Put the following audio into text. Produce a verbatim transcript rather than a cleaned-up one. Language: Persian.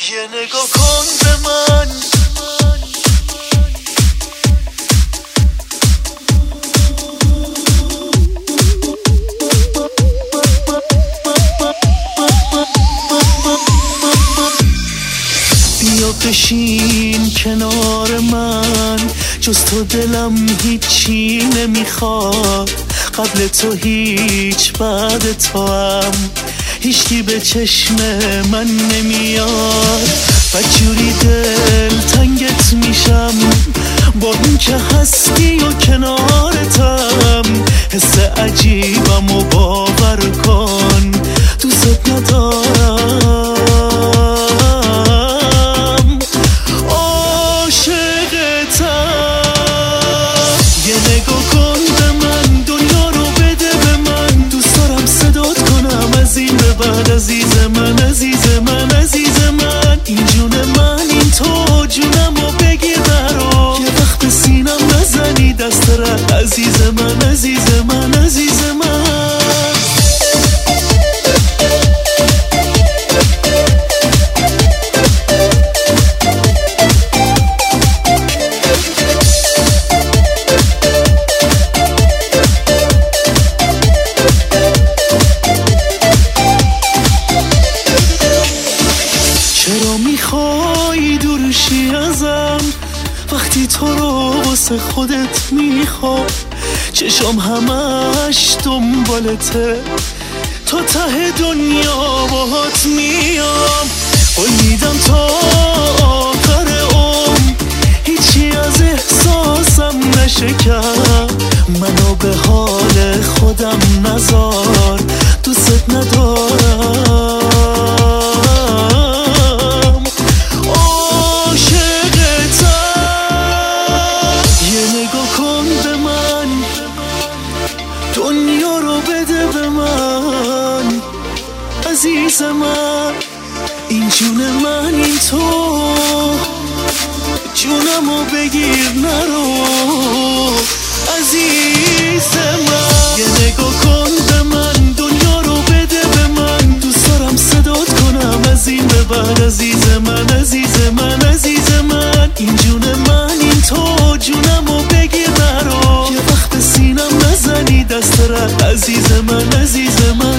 یه نگاه کن به من، بیا بشین کنار من، جز تو دلم هیچی نمیخواد، قبل تو هیچ بعد تو هم هیچکی به چشم من نمیاد. بدجوری دل تنگت میشم با این که هستی و کنارتم، حس عجیبم و باور کن دوست ندارم. عزیز من عزیز من عزیز من، این جون من این تو جونمو بگیر برو، یه وقت به سینم نزنی دست را. عزیز من عزیز من عزیز من، چرا میخوای دورشی ازم وقتی تو رو واسه خودت میخوام؟ چشم همش دنبالته، تا ته دنیا باهات میام. قول میدم تا آخر عمر هیچی از احساسم نشکن، منو به حال خودم نذار، دوست ندارم. دنیا رو بده به من عزیز من، این جون من این تو جونمو بگیر نرو. عزیز من یه نگاه کن به من، دنیا رو بده به من، دوست دارم صدات کنم از این به بعد. عزیز من عزیز من عزیز من، این جون من این تو جونمو بگیر نرو، یه وقت به سینم نزنی دست را. عزیز من عزیز من